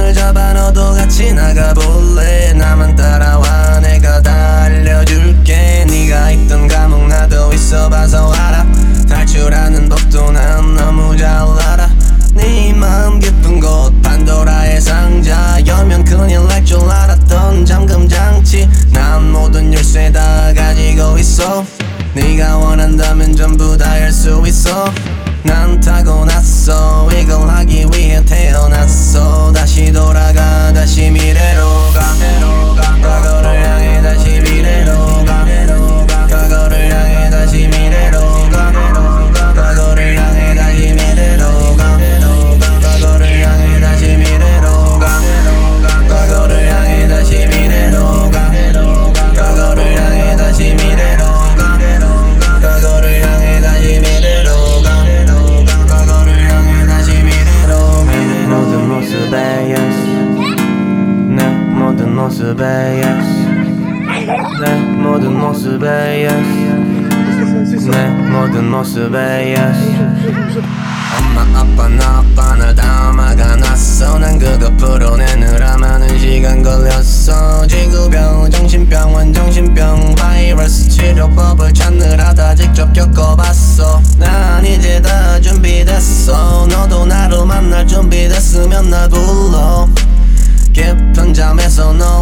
손을 잡아 너도 같이 나가볼래. 나만 따라와 내가 다 알려줄게. 네가 있던 감옥 나도 있어봐서 알아. 탈출하는 법도 난 너무 잘 알아. 네 마음 깊은 곳 판도라의 상자 열면 큰일 날 줄 알았던 잠금 장치. 난 모든 열쇠 다 가지고 있어. 네가 원한다면 전부 다 할 수 있어. 난 타고났어. 이걸 하기 위해 태어났어. 다시 돌아가 다시 미래로 가. 과거를 향해 다시 미래로 가. 과거를 향해 다시 미래로 가. 과거를 향해 다시 미래로 가. 과거를 향해 다시 미래로 가. 과거를 향해 다시 미래로 가. 과거를 향해 다시 미래로 가. 과거를 향해 다시 미래로 가. 과거를 향해 다시 미래로 가. 모든 모습에 yes. 내 모든 모습에 yes. 내 모든 모습에 yes. 내 모든 모습에 yes. 엄마 아빠 나 아빠를 다 막아놨어. 난 그거 풀어내느라 많은 시간 걸렸어. 지구병 정신병원 정신병 바이러스 치료법을 찾느라 다 직접 겪어봤어. 난 이제 다 준비됐어. 너도 나를 만날 준비됐으면 날 불러. 깊은 잠에서 너